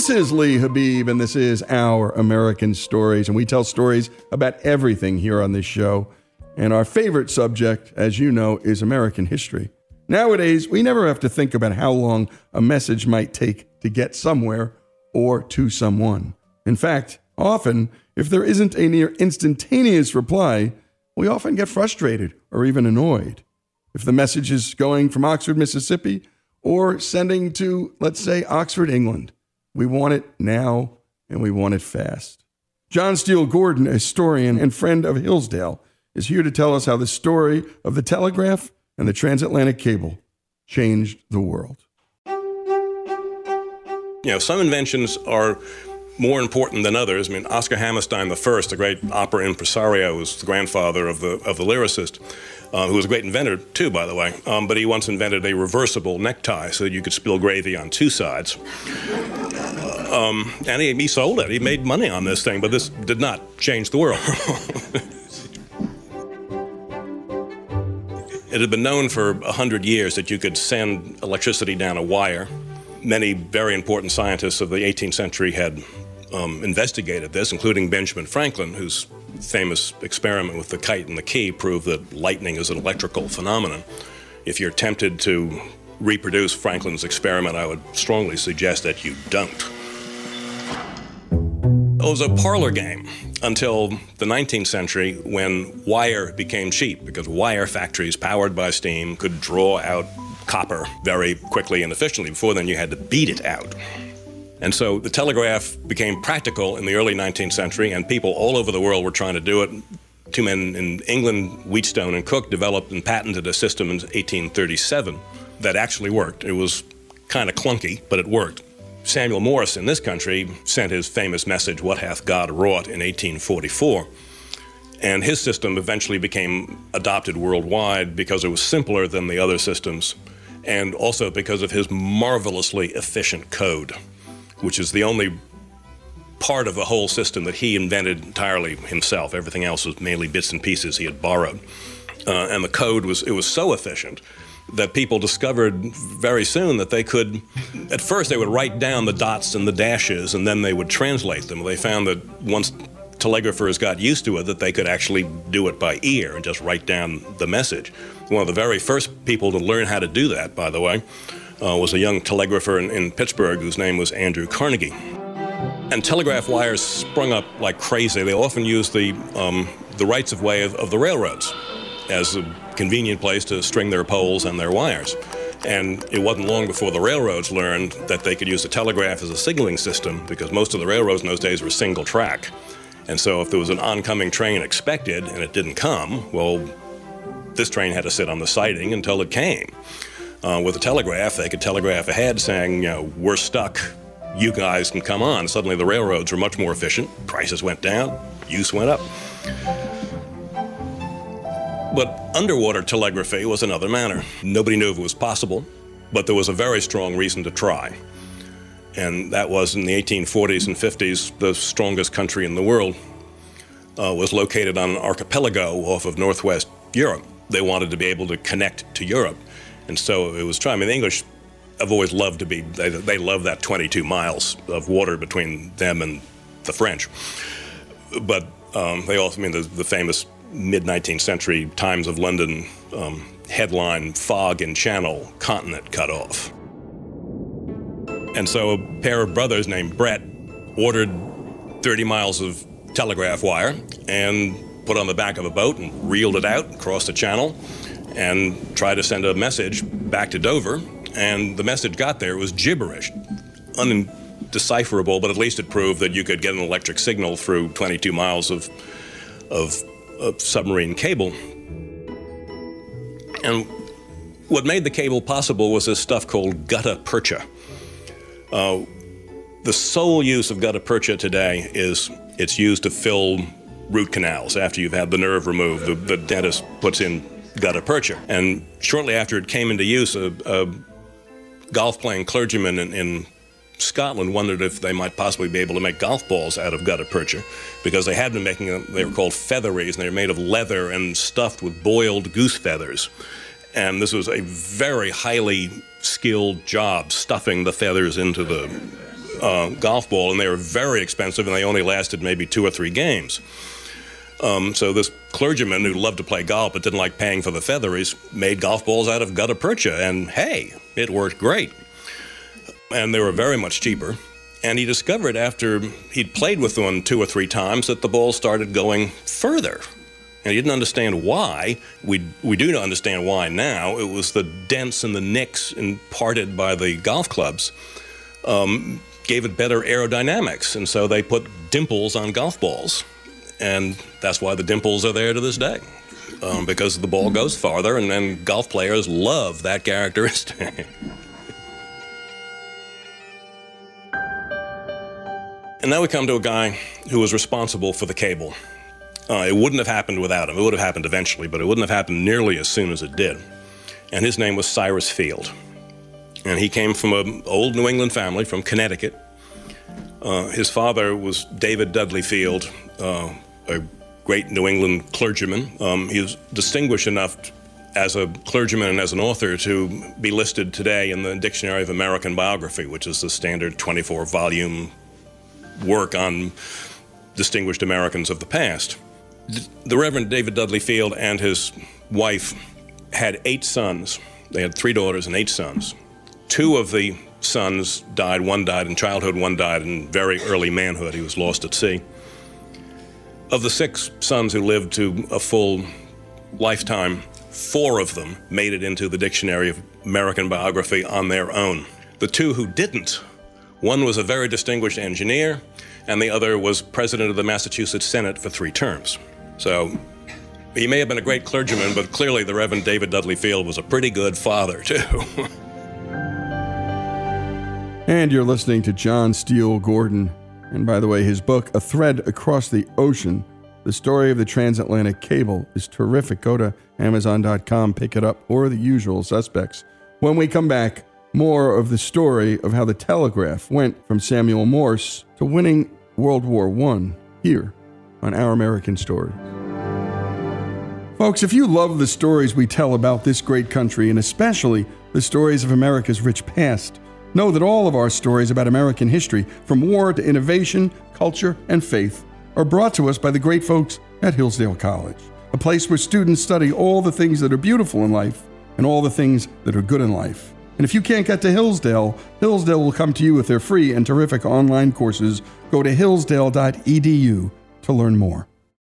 This is Lee Habib, and this is Our American Stories, and we tell stories about everything here on this show. And our favorite subject, as you know, is American history. Nowadays, we never have to think about how long a message might take to get somewhere or to someone. In fact, often, if there isn't a near instantaneous reply, we often get frustrated or even annoyed. If the message is going from Oxford, Mississippi, or sending to, let's say, Oxford, England, we want it now, and we want it fast. John Steele Gordon, a historian and friend of Hillsdale, is here to tell us how the story of the telegraph and the transatlantic cable changed the world. Some inventions are more important than others. I mean, Oscar Hammerstein I, the great opera impresario, was the grandfather of the lyricist, who was a great inventor too, by the way. But he once invented a reversible necktie so that you could spill gravy on two sides. And he sold it. He made money on this thing, but this did not change the world. It had been known for 100 years that you could send electricity down a wire. Many very important scientists of the 18th century had investigated this, including Benjamin Franklin, whose famous experiment with the kite and the key proved that lightning is an electrical phenomenon. If you're tempted to reproduce Franklin's experiment, I would strongly suggest that you don't. It was a parlor game until the 19th century, when wire became cheap, because wire factories powered by steam could draw out copper very quickly and efficiently. Before then, you had to beat it out. And so the telegraph became practical in the early 19th century, and people all over the world were trying to do it. Two men in England, Wheatstone and Cook, developed and patented a system in 1837 that actually worked. It was kind of clunky, but it worked. Samuel Morse in this country sent his famous message, "What hath God wrought," in 1844. And his system eventually became adopted worldwide because it was simpler than the other systems, and also because of his marvelously efficient code, which is the only part of the whole system that he invented entirely himself. Everything else was mainly bits and pieces he had borrowed. And the code was so efficient that people discovered very soon that they could, at first they would write down the dots and the dashes, and then they would translate them. They found that once telegraphers got used to it, that they could actually do it by ear and just write down the message. One of the very first people to learn how to do that, by the way, was a young telegrapher in Pittsburgh whose name was Andrew Carnegie. And telegraph wires sprung up like crazy. They often used the rights of way of the railroads as a convenient place to string their poles and their wires. And it wasn't long before the railroads learned that they could use the telegraph as a signaling system, because most of the railroads in those days were single track. And so if there was an oncoming train expected and it didn't come, well, this train had to sit on the siding until it came. With a telegraph, they could telegraph ahead saying, we're stuck, you guys can come on. Suddenly the railroads were much more efficient, prices went down, use went up. But underwater telegraphy was another matter. Nobody knew if it was possible, but there was a very strong reason to try. And that was in the 1840s and 50s, the strongest country in the world was located on an archipelago off of northwest Europe. They wanted to be able to connect to Europe. And so it was trying. I mean, the English have always loved to be, they love that 22 miles of water between them and the French. But they also, the famous mid-19th century Times of London headline, "Fog in Channel, Continent Cut Off." And so a pair of brothers named Brett ordered 30 miles of telegraph wire and put on the back of a boat and reeled it out across the channel and tried to send a message back to Dover. And the message got there. It was gibberish, undecipherable, but at least it proved that you could get an electric signal through 22 miles of submarine cable. And what made the cable possible was this stuff called gutta percha. The sole use of gutta percha today is it's used to fill root canals. After you've had the nerve removed, the dentist puts in gutta percha. And shortly after it came into use, a golf-playing clergyman in Scotland wondered if they might possibly be able to make golf balls out of gutta percha, because they had been making them. They were called featheries, and they were made of leather and stuffed with boiled goose feathers. And this was a very highly skilled job, stuffing the feathers into the golf ball, and they were very expensive, and they only lasted maybe 2 or 3 games. So this clergyman who loved to play golf but didn't like paying for the featheries made golf balls out of gutta percha, and hey, it worked great. And they were very much cheaper. And he discovered after he'd played with one 2 or 3 times that the ball started going further. And he didn't understand why. We do understand why now. It was the dents and the nicks imparted by the golf clubs gave it better aerodynamics. And so they put dimples on golf balls. And that's why the dimples are there to this day, because the ball goes farther, and then golf players love that characteristic. And now we come to a guy who was responsible for the cable. It wouldn't have happened without him. It would have happened eventually, but it wouldn't have happened nearly as soon as it did. And his name was Cyrus Field. And he came from an old New England family from Connecticut. His father was David Dudley Field, a great New England clergyman. He was distinguished enough as a clergyman and as an author to be listed today in the Dictionary of American Biography, which is the standard 24-volume work on distinguished Americans of the past. The Reverend David Dudley Field and his wife had 8 sons. They had 3 daughters and 8 sons. 2 of the sons died. One died in childhood, one died in very early manhood. He was lost at sea. Of the 6 sons who lived to a full lifetime, 4 of them made it into the Dictionary of American Biography on their own. The 2 who didn't, one was a very distinguished engineer, and the other was president of the Massachusetts Senate for 3 terms. So he may have been a great clergyman, but clearly the Reverend David Dudley Field was a pretty good father, too. And you're listening to John Steele Gordon. And by the way, his book, A Thread Across the Ocean, The Story of the Transatlantic Cable, is terrific. Go to Amazon.com, pick it up, or the usual suspects. When we come back, more of the story of how the telegraph went from Samuel Morse to winning World War I here on Our American Stories. Folks, if you love the stories we tell about this great country, and especially the stories of America's rich past, know that all of our stories about American history, from war to innovation, culture, and faith, are brought to us by the great folks at Hillsdale College, a place where students study all the things that are beautiful in life and all the things that are good in life. And if you can't get to Hillsdale, Hillsdale will come to you with their free and terrific online courses. Go to hillsdale.edu to learn more.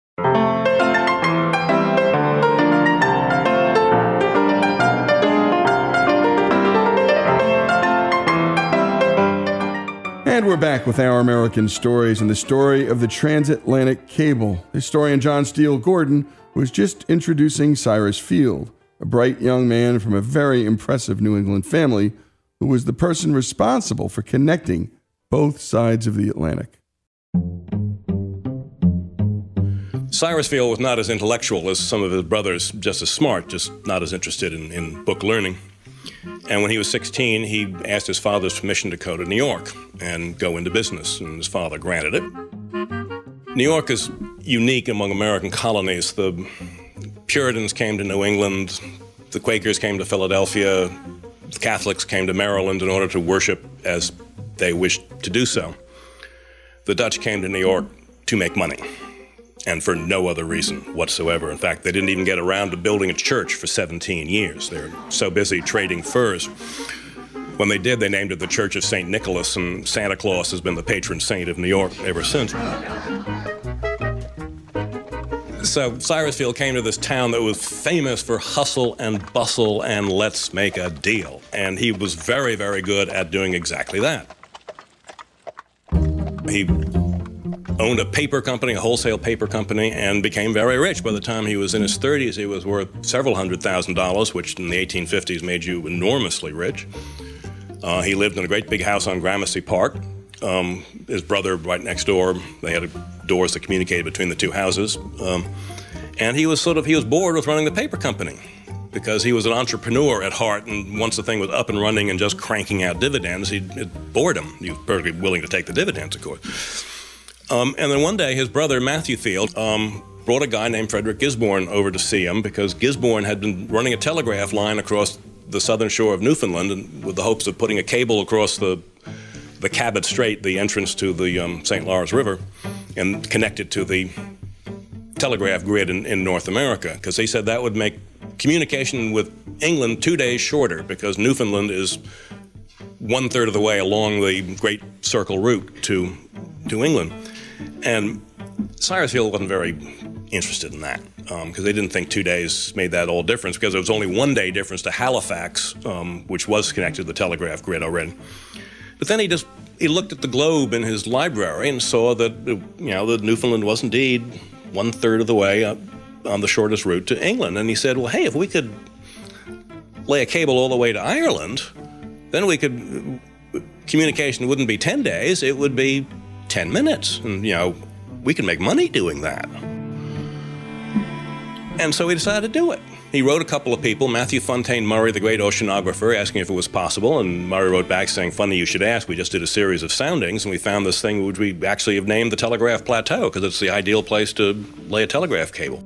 And we're back with Our American Stories and the story of the transatlantic cable. Historian John Steele Gordon was just introducing Cyrus Field, a bright young man from a very impressive New England family who was the person responsible for connecting both sides of the Atlantic. Cyrus Field was not as intellectual as some of his brothers, just as smart, just not as interested in book learning. And when he was 16, he asked his father's permission to go to New York and go into business, and his father granted it. New York is unique among American colonies. The Puritans came to New England, the Quakers came to Philadelphia, the Catholics came to Maryland in order to worship as they wished to do so. The Dutch came to New York to make money, and for no other reason whatsoever. In fact, they didn't even get around to building a church for 17 years. They were so busy trading furs. When they did, they named it the Church of St. Nicholas, and Santa Claus has been the patron saint of New York ever since. So Cyrus Field came to this town that was famous for hustle and bustle and let's make a deal. And he was very, very good at doing exactly that. He owned a paper company, a wholesale paper company, and became very rich. By the time he was in his 30s, he was worth several $100,000, which in the 1850s made you enormously rich. He lived in a great big house on Gramercy Park. His brother right next door, they had doors that communicated between the 2 houses. And he was bored with running the paper company because he was an entrepreneur at heart, and once the thing was up and running and just cranking out dividends, it bored him. He was perfectly willing to take the dividends, of course. And then one day, his brother, Matthew Field, brought a guy named Frederick Gisborne over to see him because Gisborne had been running a telegraph line across the southern shore of Newfoundland and with the hopes of putting a cable across the the Cabot Strait, the entrance to the St. Lawrence River, and connect it to the telegraph grid in North America, because they said that would make communication with England 2 days shorter, because Newfoundland is 1/3 of the way along the Great Circle route to England. And Cyrus Field wasn't very interested in that, because they didn't think 2 days made that all difference, because there was only 1 day difference to Halifax, which was connected to the telegraph grid already. But then he looked at the globe in his library and saw that that Newfoundland was indeed 1/3 of the way up on the shortest route to England. And he said, well, hey, if we could lay a cable all the way to Ireland, then communication wouldn't be 10 days, it would be 10 minutes. And, we can make money doing that. And so he decided to do it. He wrote a couple of people, Matthew Fontaine Murray, the great oceanographer, asking if it was possible, and Murray wrote back saying, funny you should ask, we just did a series of soundings, and we found this thing which we actually have named the Telegraph Plateau, because it's the ideal place to lay a telegraph cable.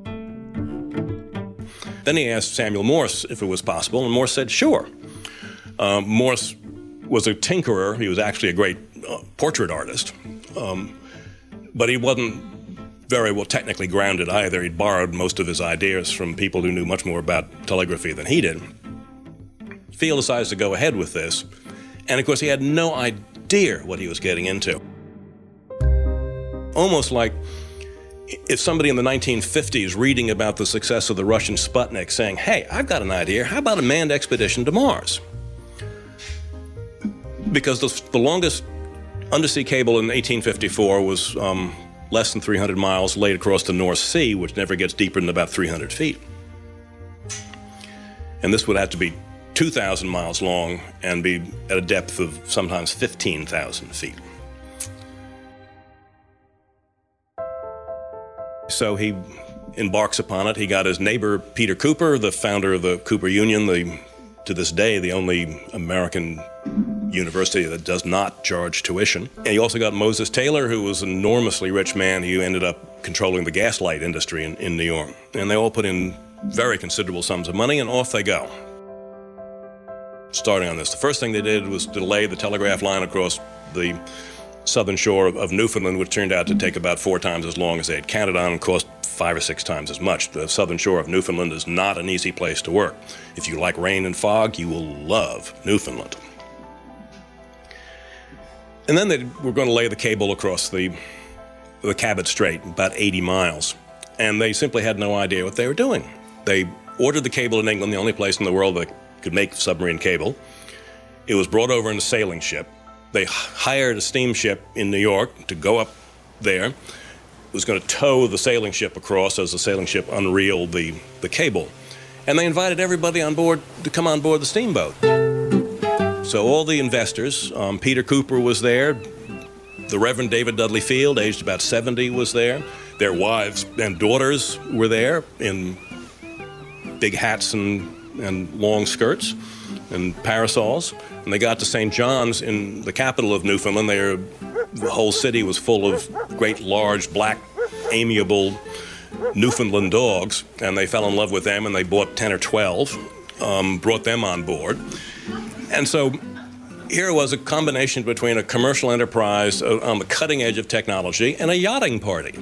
Then he asked Samuel Morse if it was possible, and Morse said, sure. Morse was a tinkerer. He was actually a great portrait artist, but he wasn't very well technically grounded either. He'd borrowed most of his ideas from people who knew much more about telegraphy than he did. Field decides to go ahead with this, and of course he had no idea what he was getting into. Almost like if somebody in the 1950s reading about the success of the Russian Sputnik saying, hey, I've got an idea, how about a manned expedition to Mars? Because the longest undersea cable in 1854 was less than 300 miles laid across the North Sea, which never gets deeper than about 300 feet. And this would have to be 2,000 miles long and be at a depth of sometimes 15,000 feet. So he embarks upon it. He got his neighbor, Peter Cooper, the founder of the Cooper Union, to this day, the only American university that does not charge tuition. And he also got Moses Taylor, who was an enormously rich man who ended up controlling the gaslight industry in New York. And they all put in very considerable sums of money, and off they go. Starting on this, the first thing they did was to lay the telegraph line across the southern shore of Newfoundland, which turned out to take about 4 times as long as they had counted on and cost 5 or 6 times as much. The southern shore of Newfoundland is not an easy place to work. If you like rain and fog, you will love Newfoundland. And then they were going to lay the cable across the Cabot Strait, about 80 miles. And they simply had no idea what they were doing. They ordered the cable in England, the only place in the world that could make submarine cable. It was brought over in a sailing ship. They hired a steamship in New York to go up there. It was going to tow the sailing ship across as the sailing ship unreeled the cable. And they invited everybody on board to come on board the steamboat. So all the investors, Peter Cooper was there, the Reverend David Dudley Field, aged about 70, was there. Their wives and daughters were there in big hats and long skirts and parasols. And they got to St. John's in the capital of Newfoundland. The whole city was full of great, large, black, amiable Newfoundland dogs, and they fell in love with them, and they bought 10 or 12, brought them on board. And so here was a combination between a commercial enterprise on the cutting edge of technology and a yachting party.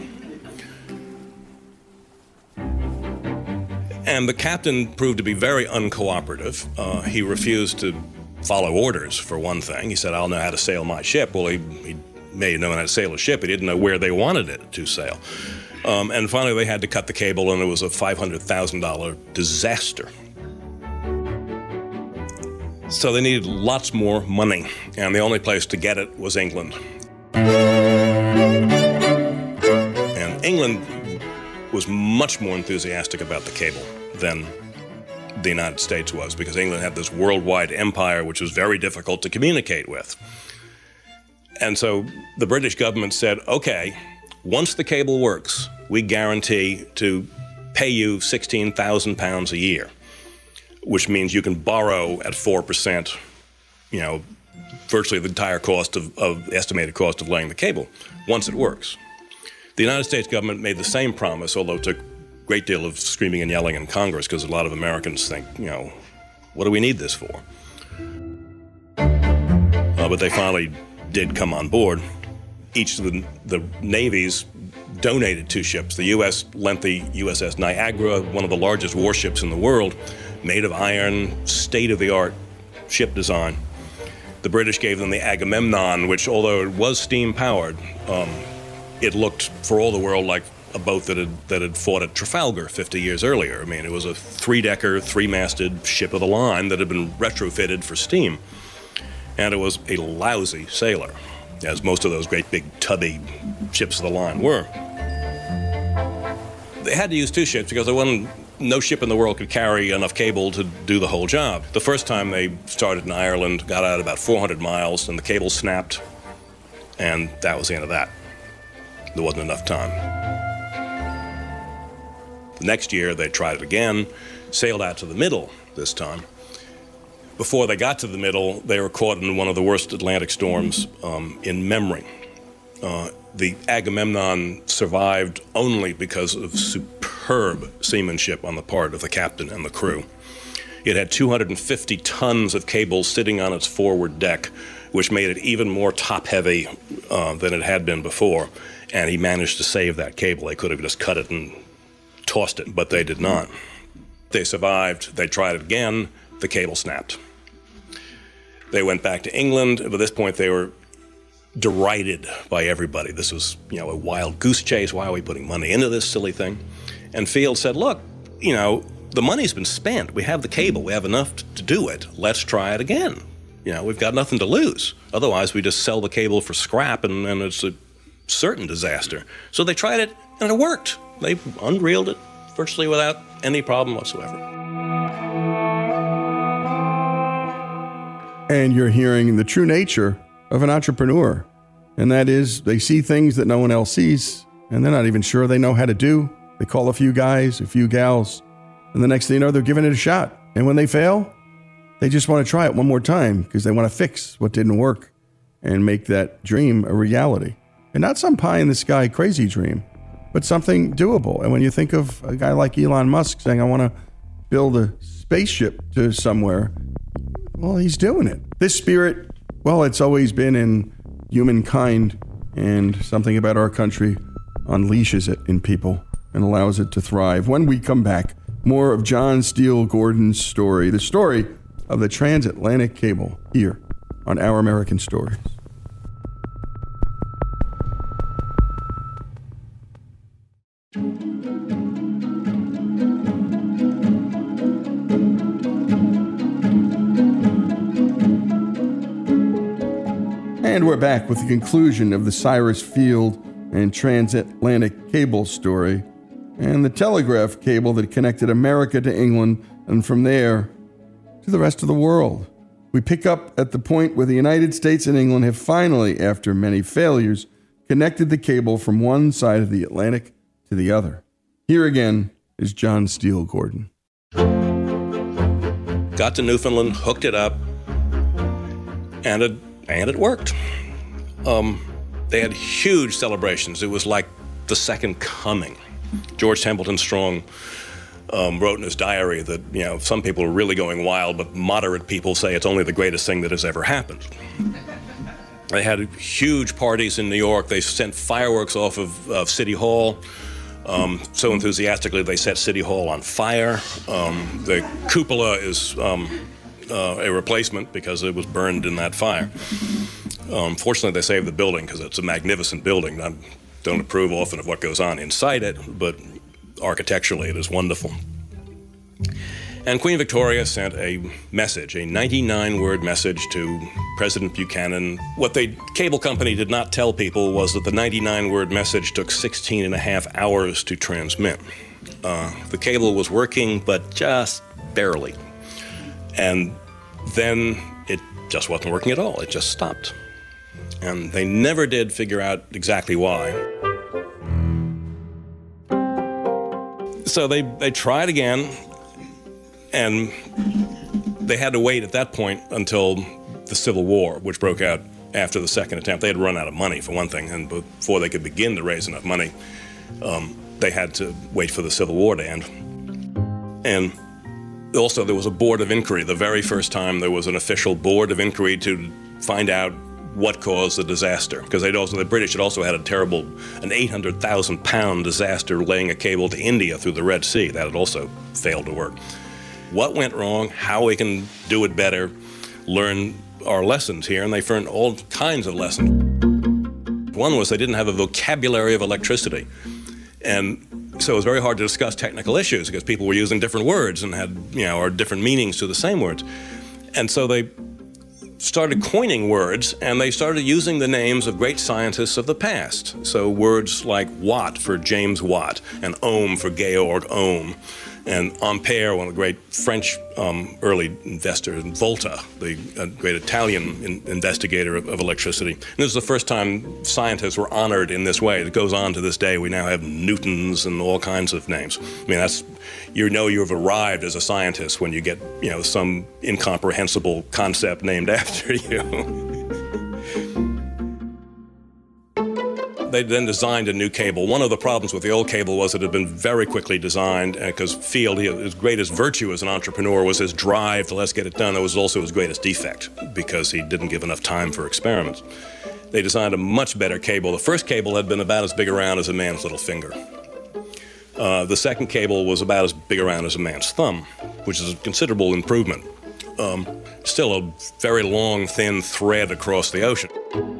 And the captain proved to be very uncooperative. He refused to follow orders, for one thing. He said, I'll know how to sail my ship. Well, he may have known how to sail a ship. He didn't know where they wanted it to sail. And finally, they had to cut the cable, and it was a $500,000 disaster. So they needed lots more money, and the only place to get it was England. And England was much more enthusiastic about the cable than the United States was, because England had this worldwide empire which was very difficult to communicate with. And so the British government said, okay, once the cable works, we guarantee to pay you £16,000 a year, which means you can borrow at 4%, virtually the entire cost of estimated cost of laying the cable, once it works. The United States government made the same promise, although it took a great deal of screaming and yelling in Congress, because a lot of Americans think, what do we need this for? But they finally did come on board. Each of the navies donated 2 ships. The U.S. lent the USS Niagara, one of the largest warships in the world, made of iron, state-of-the-art ship design. The British gave them the Agamemnon, which, although it was steam-powered, it looked, for all the world, like a boat that had fought at Trafalgar 50 years earlier. I mean, it was a 3-decker, 3-masted ship of the line that had been retrofitted for steam. And it was a lousy sailor, as most of those great big tubby ships of the line were. They had to use 2 ships because no ship in the world could carry enough cable to do the whole job. The first time they started in Ireland, got out about 400 miles, and the cable snapped, and that was the end of that. There wasn't enough time. The next year, they tried it again, sailed out to the middle this time. Before they got to the middle, they were caught in one of the worst Atlantic storms in memory. The Agamemnon survived only because of superb seamanship on the part of the captain and the crew. It had 250 tons of cable sitting on its forward deck, which made it even more top-heavy than it had been before, and he managed to save that cable. They could have just cut it and tossed it, but they did not. They survived. They tried it again. The cable snapped. They went back to England. By this point, they were derided by everybody. This was, a wild goose chase. Why are we putting money into this silly thing? And Field said, look, the money's been spent. We have the cable. We have enough to do it. Let's try it again. We've got nothing to lose. Otherwise, we just sell the cable for scrap, and it's a certain disaster. So they tried it, and it worked. They unreeled it virtually without any problem whatsoever. And you're hearing the true nature of an entrepreneur. And that is, they see things that no one else sees, and they're not even sure they know how to do. They call a few guys, a few gals, and the next thing you know, they're giving it a shot. And when they fail, they just want to try it one more time because they want to fix what didn't work and make that dream a reality. And not some pie-in-the-sky crazy dream, but something doable. And when you think of a guy like Elon Musk saying, I want to build a spaceship to somewhere, well, he's doing it. This spirit, well, it's always been in humankind, and something about our country unleashes it in people and allows it to thrive. When we come back, more of John Steele Gordon's story, the story of the transatlantic cable, here on Our American Stories. And we're back with the conclusion of the Cyrus Field and transatlantic cable story and the telegraph cable that connected America to England and from there to the rest of the world. We pick up at the point where the United States and England have finally, after many failures, connected the cable from one side of the Atlantic to the other. Here again is John Steele Gordon. Got to Newfoundland, hooked it up, and it worked. They had huge celebrations. It was like the second coming. George Templeton Strong wrote in his diary that, some people are really going wild, but moderate people say it's only the greatest thing that has ever happened. They had huge parties in New York. They sent fireworks off of City Hall. So enthusiastically, they set City Hall on fire. The cupola is a replacement because it was burned in that fire. Fortunately, they saved the building because it's a magnificent building. I don't approve often of what goes on inside it, but architecturally it is wonderful. And Queen Victoria sent a message, a 99-word message to President Buchanan. What the cable company did not tell people was that the 99-word message took 16 and a half hours to transmit. The cable was working, but just barely. And then it just wasn't working at all. It just stopped. And they never did figure out exactly why. So they tried again, and they had to wait at that point until the Civil War, which broke out after the second attempt. They had run out of money, for one thing, and before they could begin to raise enough money, they had to wait for the Civil War to end. And also there was a board of inquiry. The very first time there was an official board of inquiry to find out what caused the disaster, because the British had also had an 800,000-pound disaster laying a cable to India through the Red Sea. That had also failed to work. What went wrong, how we can do it better, learn our lessons here, and they learned all kinds of lessons. One was they didn't have a vocabulary of electricity, and so it was very hard to discuss technical issues because people were using different words and had, or different meanings to the same words. And so they started coining words, and they started using the names of great scientists of the past. So words like Watt for James Watt, and Ohm for Georg Ohm, and Ampere, one of the great French early investors, and Volta, the great Italian investigator of electricity. And this is the first time scientists were honored in this way. It goes on to this day. We now have Newtons and all kinds of names. I mean, that's, you've arrived as a scientist when you get, some incomprehensible concept named after you. They then designed a new cable. One of the problems with the old cable was it had been very quickly designed, because Field, his greatest virtue as an entrepreneur was his drive to let's get it done. It was also his greatest defect, because he didn't give enough time for experiments. They designed a much better cable. The first cable had been about as big around as a man's little finger. The second cable was about as big around as a man's thumb, which is a considerable improvement. Still a very long, thin thread across the ocean.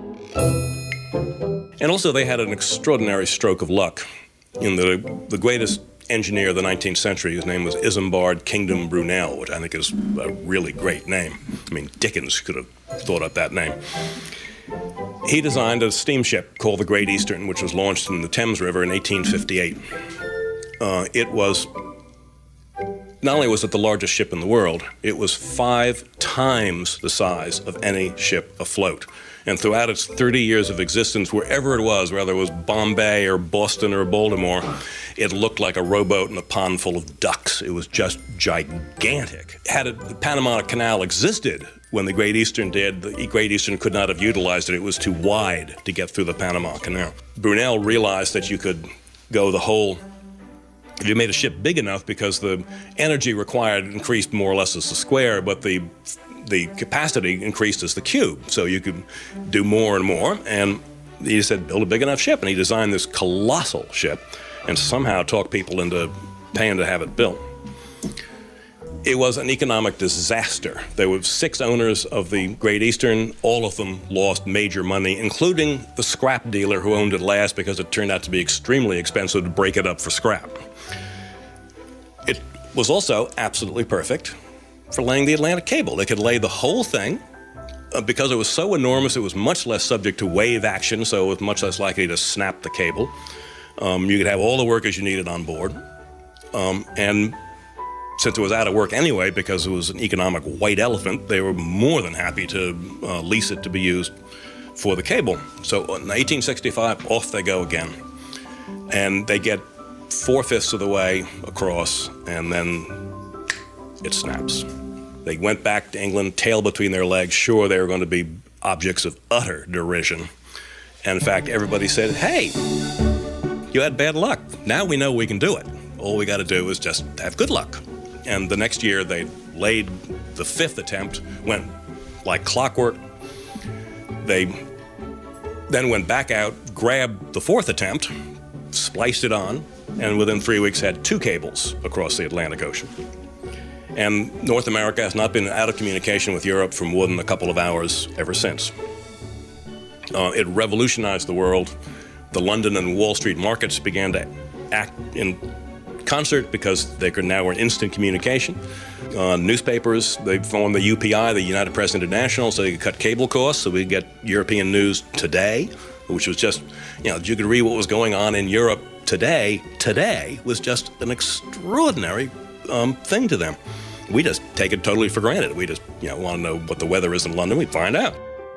And also they had an extraordinary stroke of luck. The greatest engineer of the 19th century, his name was Isambard Kingdom Brunel, which I think is a really great name. I mean, Dickens could have thought up that name. He designed a steamship called the Great Eastern, which was launched in the Thames River in 1858. It was, not only was it the largest ship in the world, it was 5 times the size of any ship afloat. And throughout its 30 years of existence, wherever it was, whether it was Bombay or Boston or Baltimore, it looked like a rowboat in a pond full of ducks. It was just gigantic. Had the Panama Canal existed when the Great Eastern did, the Great Eastern could not have utilized it. It was too wide to get through the Panama Canal. Brunel realized that you could go the whole, if you made a ship big enough, because the energy required increased more or less as the square, but the capacity increased as the cube, so you could do more and more. And he said, build a big enough ship. And he designed this colossal ship and somehow talked people into paying to have it built. It was an economic disaster. There were 6 owners of the Great Eastern. All of them lost major money, including the scrap dealer who owned it last, because it turned out to be extremely expensive to break it up for scrap. It was also absolutely perfect for laying the Atlantic cable. They could lay the whole thing. Because it was so enormous, it was much less subject to wave action, so it was much less likely to snap the cable. You could have all the workers you needed on board. And since it was out of work anyway, because it was an economic white elephant, they were more than happy to lease it to be used for the cable. So in 1865, off they go again. And they get 4/5 of the way across, and then it snaps. They went back to England, tail between their legs, sure they were going to be objects of utter derision. And in fact, everybody said, hey, you had bad luck. Now we know we can do it. All we got to do is just have good luck. And the next year, they laid the 5th attempt, went like clockwork. They then went back out, grabbed the 4th attempt, spliced it on, and within 3 weeks had 2 cables across the Atlantic Ocean. And North America has not been out of communication with Europe for more than a couple of hours ever since. It revolutionized the world. The London and Wall Street markets began to act in concert because they could now were in instant communication. Newspapers, they formed the UPI, the United Press International, so they could cut cable costs, so we could get European news today, which was just, you could read what was going on in Europe today. Today was just an extraordinary thing to them. We just take it totally for granted. We just, want to know what the weather is in London. We find out.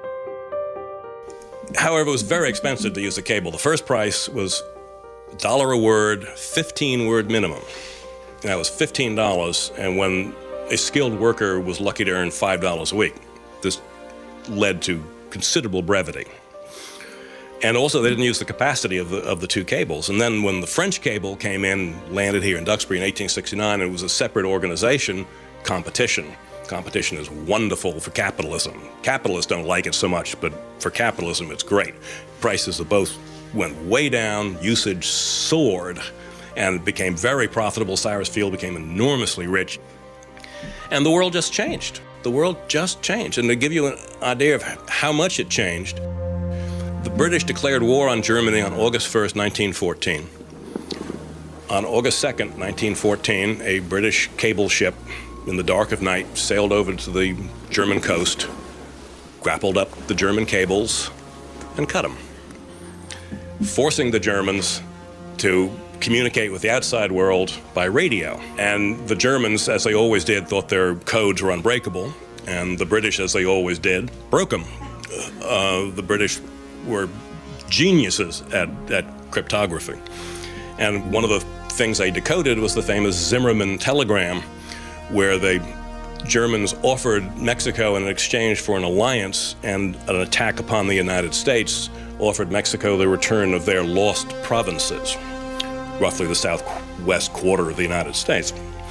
However, it was very expensive to use the cable. The first price was $1 a word, 15-word minimum. That was $15, and when a skilled worker was lucky to earn $5 a week, this led to considerable brevity. And also, they didn't use the capacity of the 2 cables. And then when the French cable came in, landed here in Duxbury in 1869, it was a separate organization competition Competition is wonderful for capitalism. Capitalists don't like it so much, but for capitalism, it's great. Prices of both went way down, usage soared, and became very profitable. Cyrus Field became enormously rich. And the world just changed. The world just changed. And to give you an idea of how much it changed, the British declared war on Germany on August 1st, 1914. On August 2nd, 1914, a British cable ship in the dark of night sailed over to the German coast, grappled up the German cables, and cut them, forcing the Germans to communicate with the outside world by radio. And the Germans, as they always did, thought their codes were unbreakable, and the British, as they always did, broke them. The British were geniuses at cryptography. And one of the things they decoded was the famous Zimmermann telegram, where the Germans offered Mexico in exchange for an alliance and an attack upon the United States, offered Mexico the return of their lost provinces, roughly the southwest quarter of the United States.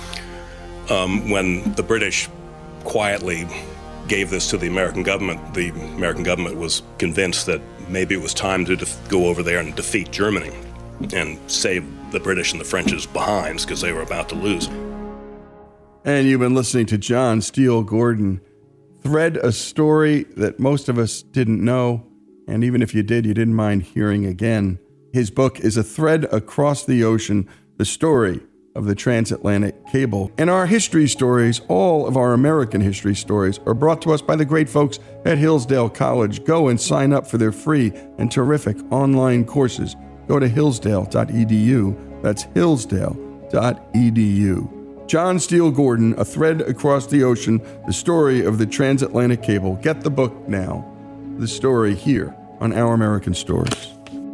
When the British quietly gave this to the American government was convinced that maybe it was time to go over there and defeat Germany and save the British and the French's behinds, because they were about to lose. And you've been listening to John Steele Gordon thread a story that most of us didn't know, and even if you did, you didn't mind hearing again. His book is A Thread Across the Ocean, the story of the transatlantic cable. And our history stories, all of our American history stories, are brought to us by the great folks at Hillsdale College. Go and sign up for their free and terrific online courses. Go to hillsdale.edu. That's hillsdale.edu. John Steele Gordon, A Thread Across the Ocean, the story of the transatlantic cable. Get the book now. The story here on Our American Stories.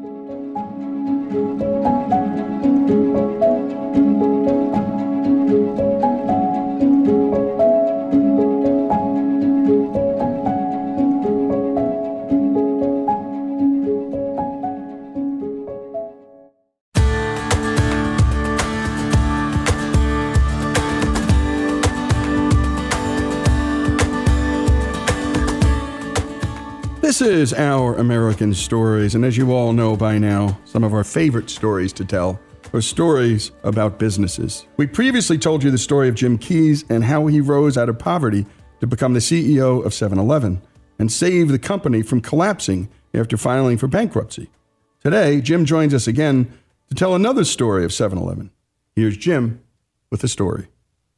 This is Our American Stories, and as you all know by now, some of our favorite stories to tell are stories about businesses. We previously told you the story of Jim Keyes and how he rose out of poverty to become the CEO of 7-Eleven and save the company from collapsing after filing for bankruptcy. Today, Jim joins us again to tell another story of 7-Eleven. Here's Jim with the story.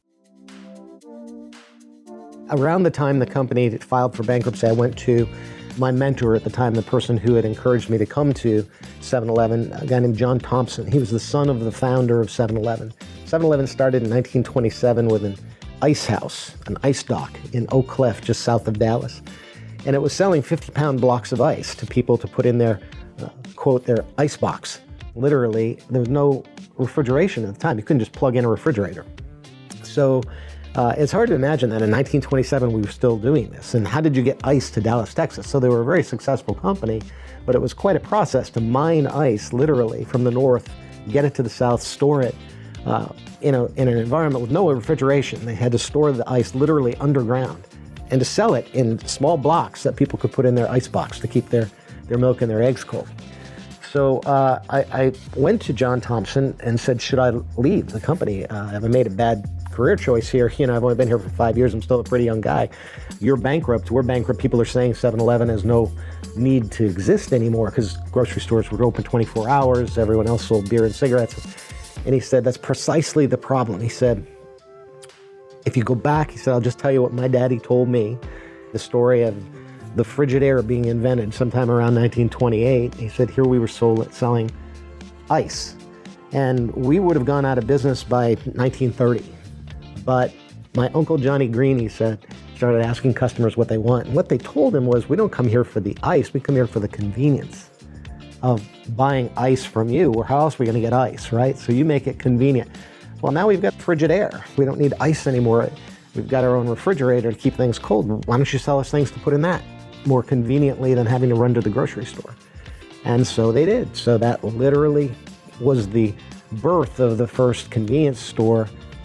Around the time the company filed for bankruptcy, I went to my mentor at the time, the person who had encouraged me to come to 7-Eleven, a guy named John Thompson. He was the son of the founder of 7-Eleven. 7-Eleven started in 1927 with an ice house, an ice dock in Oak Cliff, just south of Dallas. And it was selling 50-pound blocks of ice to people to put in their, quote, their ice box. Literally, there was no refrigeration at the time. You couldn't just plug in a refrigerator. So it's hard to imagine that in 1927 we were still doing this. And how did you get ice to Dallas, Texas? So they were a very successful company, but it was quite a process to mine ice literally from the north, get it to the south, store it in an environment with no refrigeration. They had to store the ice literally underground and to sell it in small blocks that people could put in their ice box to keep their milk and their eggs cold. So I went to John Thompson and said, should I leave the company? Have I made a bad career choice here? You know, I've only been here for 5 years. I'm still a pretty young guy. You're bankrupt. We're bankrupt. People are saying 7-Eleven has no need to exist anymore because grocery stores were open 24 hours. Everyone else sold beer and cigarettes. And he said, that's precisely the problem. He said, if you go back, he said, I'll just tell you what my daddy told me, the story of the Frigidaire being invented sometime around 1928. He said, here we were selling ice. And we would have gone out of business by 1930. But my Uncle Johnny Green, he said, started asking customers what they want. And what they told him was, we don't come here for the ice, we come here for the convenience of buying ice from you, or how else are we gonna get ice, right? So you make it convenient. Well, now we've got Frigidaire. We don't need ice anymore. We've got our own refrigerator to keep things cold. Why don't you sell us things to put in that more conveniently than having to run to the grocery store? And so they did. So that literally was the birth of the first convenience store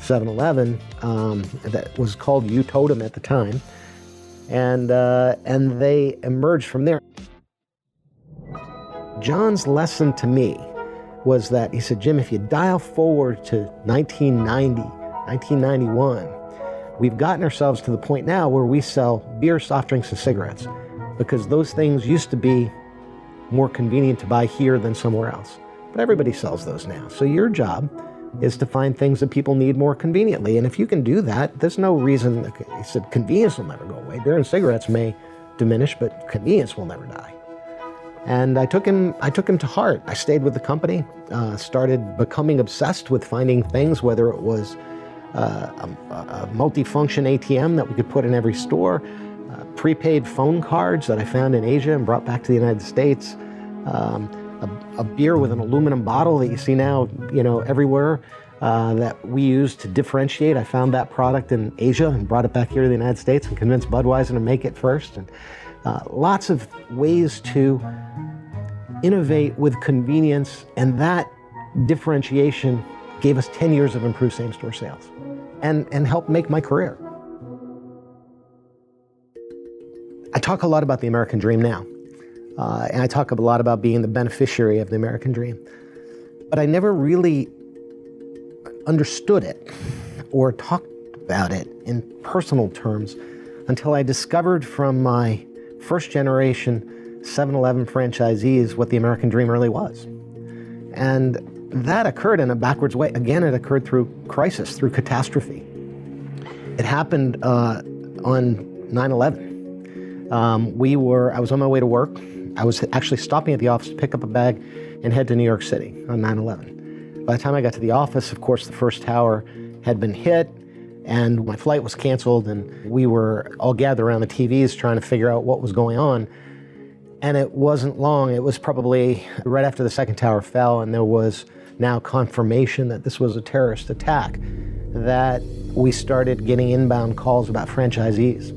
7-Eleven that was called U-Totem at the time, and they emerged from there. John's lesson to me was that he said, Jim, if you dial forward to 1990, 1991, we've gotten ourselves to the point now where we sell beer, soft drinks, and cigarettes, because those things used to be more convenient to buy here than somewhere else. But everybody sells those now. So your job is to find things that people need more conveniently. And if you can do that, there's no reason. He said convenience will never go away. Beer and cigarettes may diminish, but convenience will never die. And I took him to heart. I stayed with the company, started becoming obsessed with finding things, whether it was a multifunction ATM that we could put in every store, prepaid phone cards that I found in Asia and brought back to the United States, a beer with an aluminum bottle that you see now, everywhere, that we use to differentiate. I found that product in Asia and brought it back here to the United States and convinced Budweiser to make it first. And lots of ways to innovate with convenience, and that differentiation gave us 10 years of improved same-store sales and helped make my career. I talk a lot about the American dream now, and I talk a lot about being the beneficiary of the American dream, but I never really understood it or talked about it in personal terms until I discovered from my first generation 7-Eleven franchisees what the American dream really was. And that occurred in a backwards way. Again, it occurred through crisis, through catastrophe. It happened on 9/11. I was on my way to work. I was actually stopping at the office to pick up a bag and head to New York City on 9/11. By the time I got to the office, of course, the first tower had been hit, and my flight was canceled, and we were all gathered around the TVs trying to figure out what was going on. And it wasn't long. It was probably right after the second tower fell, and there was now confirmation that this was a terrorist attack, that we started getting inbound calls about franchisees.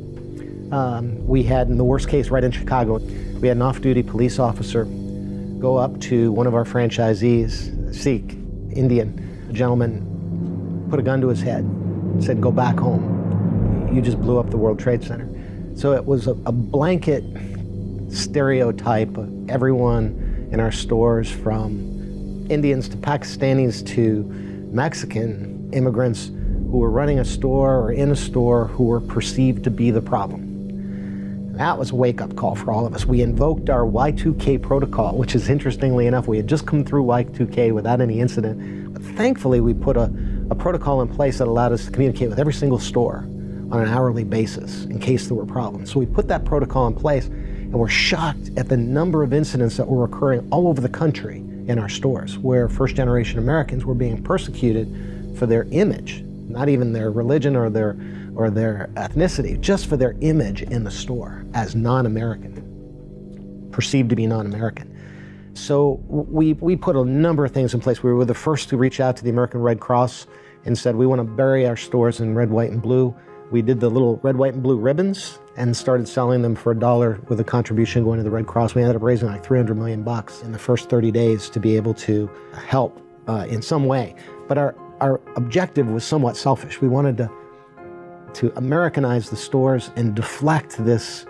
We had, in the worst case, right in Chicago, we had an off-duty police officer go up to one of our franchisees, Sikh, Indian, a gentleman, put a gun to his head, said, "Go back home. You just blew up the World Trade Center." So it was a blanket stereotype of everyone in our stores, from Indians to Pakistanis to Mexican immigrants who were running a store or in a store who were perceived to be the problem. That was a wake-up call for all of us. We invoked our Y2K protocol, which is, interestingly enough, we had just come through Y2K without any incident. But thankfully, we put a protocol in place that allowed us to communicate with every single store on an hourly basis in case there were problems. So we put that protocol in place, and we're shocked at the number of incidents that were occurring all over the country in our stores, where first-generation Americans were being persecuted for their image, not even their religion or their ethnicity, just for their image in the store as non-American, perceived to be non-American. So we put a number of things in place. We were the first to reach out to the American Red Cross and said, we want to bury our stores in red, white, and blue. We did the little red, white, and blue ribbons and started selling them for $1 with a contribution going to the Red Cross. We ended up raising like $300 million in the first 30 days to be able to help in some way. But our objective was somewhat selfish. We wanted to Americanize the stores and deflect this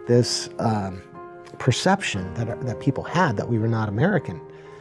perception that people had that we were not American.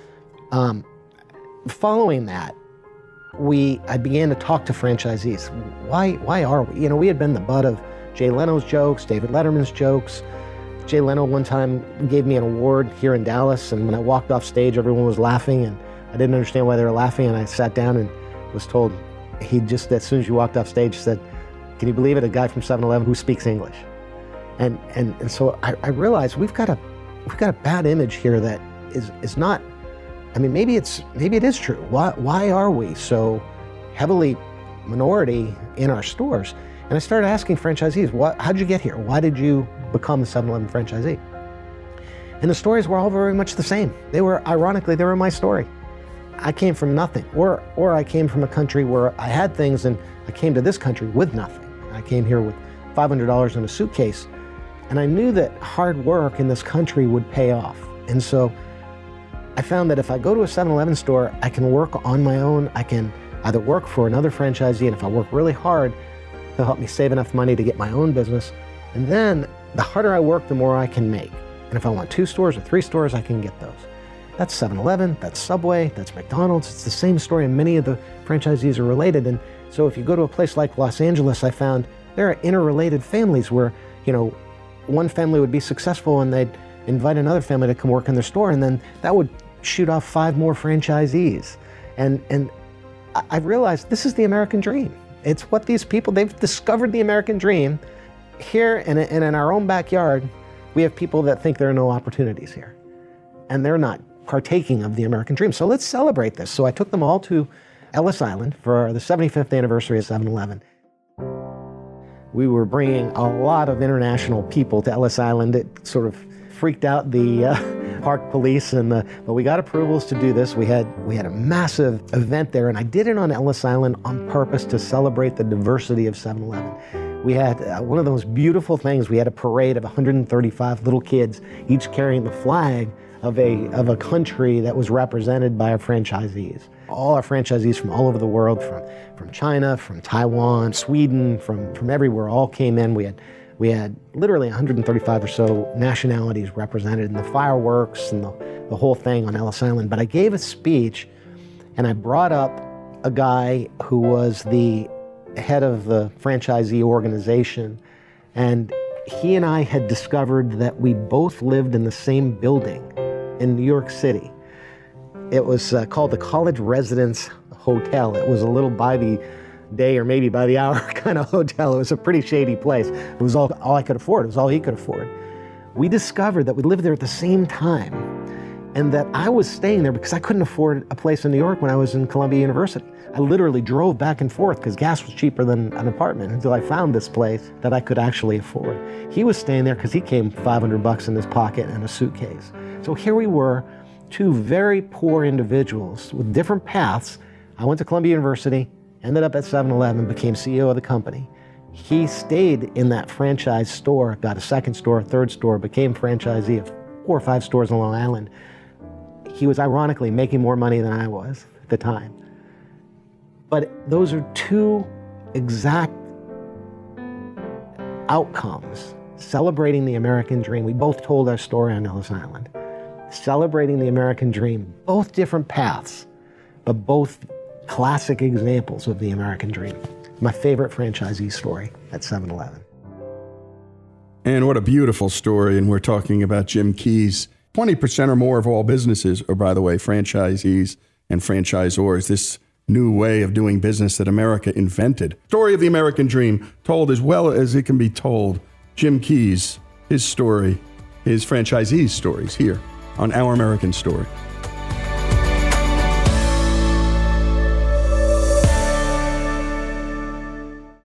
Following that, I began to talk to franchisees. Why are we? We had been the butt of Jay Leno's jokes, David Letterman's jokes. Jay Leno one time gave me an award here in Dallas, and when I walked off stage, everyone was laughing, and I didn't understand why they were laughing, and I sat down and was told, he just, as soon as you walked off stage, said, "Can you believe it? A guy from 7-Eleven who speaks English." And so I realized we've got a bad image here that is not. I mean, maybe it is true. Why are we so heavily minority in our stores? And I started asking franchisees, how'd you get here? Why did you become a 7-Eleven franchisee? And the stories were all very much the same. Ironically, they were my story. I came from nothing, or I came from a country where I had things, and I came to this country with nothing. I came here with $500 in a suitcase, and I knew that hard work in this country would pay off. And so I found that if I go to a 7-Eleven store, I can work on my own, I can either work for another franchisee, and if I work really hard, he'll help me save enough money to get my own business. And then the harder I work, the more I can make. And if I want 2 stores or 3 stores, I can get those. That's 7-Eleven, that's Subway, that's McDonald's. It's the same story, and many of the franchisees are related. And so if you go to a place like Los Angeles, I found there are interrelated families where, one family would be successful and they'd invite another family to come work in their store, and then that would shoot off 5 more franchisees. And I realized this is the American dream. It's what these people, they've discovered the American dream. Here and in our own backyard, we have people that think there are no opportunities here, and they're not partaking of the American dream. So let's celebrate this. So I took them all to Ellis Island for the 75th anniversary of 7-Eleven. We were bringing a lot of international people to Ellis Island. It sort of freaked out the park police, but we got approvals to do this. We had a massive event there, and I did it on Ellis Island on purpose to celebrate the diversity of 7-Eleven. We had one of those beautiful things. We had a parade of 135 little kids, each carrying the flag of a country that was represented by our franchisees. All our franchisees from all over the world, from China, from Taiwan, Sweden, from everywhere, all came in. We had literally 135 or so nationalities represented in the fireworks and the whole thing on Ellis Island. But I gave a speech, and I brought up a guy who was the head of the franchisee organization, and he and I had discovered that we both lived in the same building in New York City. It was called the College Residence Hotel. It was a little by the day or maybe by the hour kind of hotel. It was a pretty shady place. It was all I could afford. It was all he could afford. We discovered that we lived there at the same time, and that I was staying there because I couldn't afford a place in New York when I was in Columbia University. I literally drove back and forth because gas was cheaper than an apartment until I found this place that I could actually afford. He was staying there because he came $500 in his pocket and a suitcase. So here we were, 2 very poor individuals with different paths. I went to Columbia University, ended up at 7-Eleven, became CEO of the company. He stayed in that franchise store, got a 2nd store, a 3rd store, became franchisee of 4 or 5 stores on Long Island. He was ironically making more money than I was at the time. But those are 2 exact outcomes, celebrating the American dream. We both told our story on Ellis Island. Celebrating the American dream, both different paths, but both classic examples of the American dream. My favorite franchisee story at 7-Eleven. And what a beautiful story. And we're talking about Jim Keyes. 20% or more of all businesses are, by the way, franchisees and franchisors. This new way of doing business that America invented. Story of the American dream, told as well as it can be told. Jim Keyes, his story, his franchisees' stories here on Our American Story.